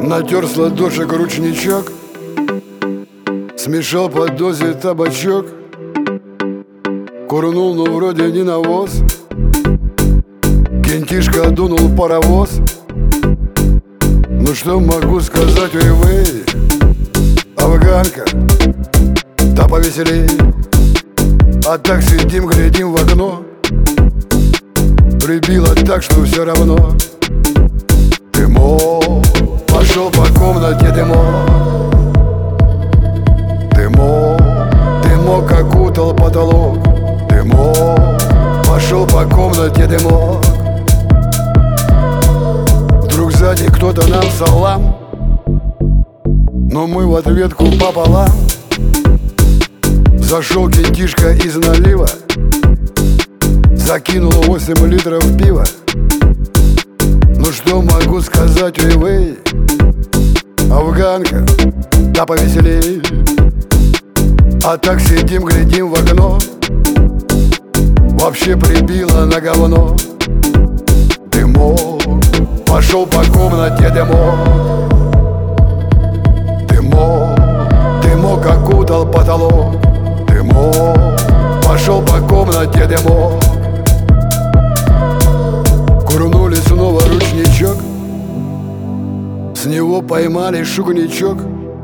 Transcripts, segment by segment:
Натер с ладошек ручничок, смешал по дозе табачок, курнул, но вроде не навоз. Кентишка дунул паровоз. Ну что могу сказать, ой-вей, афганка, да повеселей. А так сидим, глядим в окно, прибило так, что все равно. Дымок пошел по комнате, дымок. Дымок, дымок окутал потолок. Дымок пошел по комнате, дымок. Вдруг сзади кто-то нам салам, но мы в ответку пополам. Зашел кентишка из налива, закинул 8 литров пива. Ну что могу сказать, ой-вей, афганка, да повеселей. А так сидим, глядим в окно, вообще прибило на говно. Дымок пошел по комнате, дымок. Дымок, дымок окутал потолок. Дымок пошел по комнате, дымок. Курнули снова ручничок, с него поймали шугничок.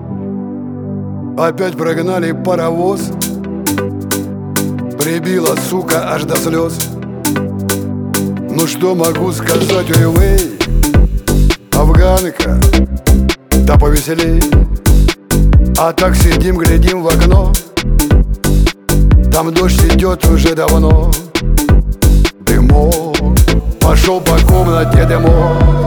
Опять прогнали паровоз, прибила, сука, аж до слез. Ну что могу сказать, ой-вей, афганка, да повеселей. А так сидим, глядим в окно, там дождь идет уже давно. Дымок пошел по комнате, дымок.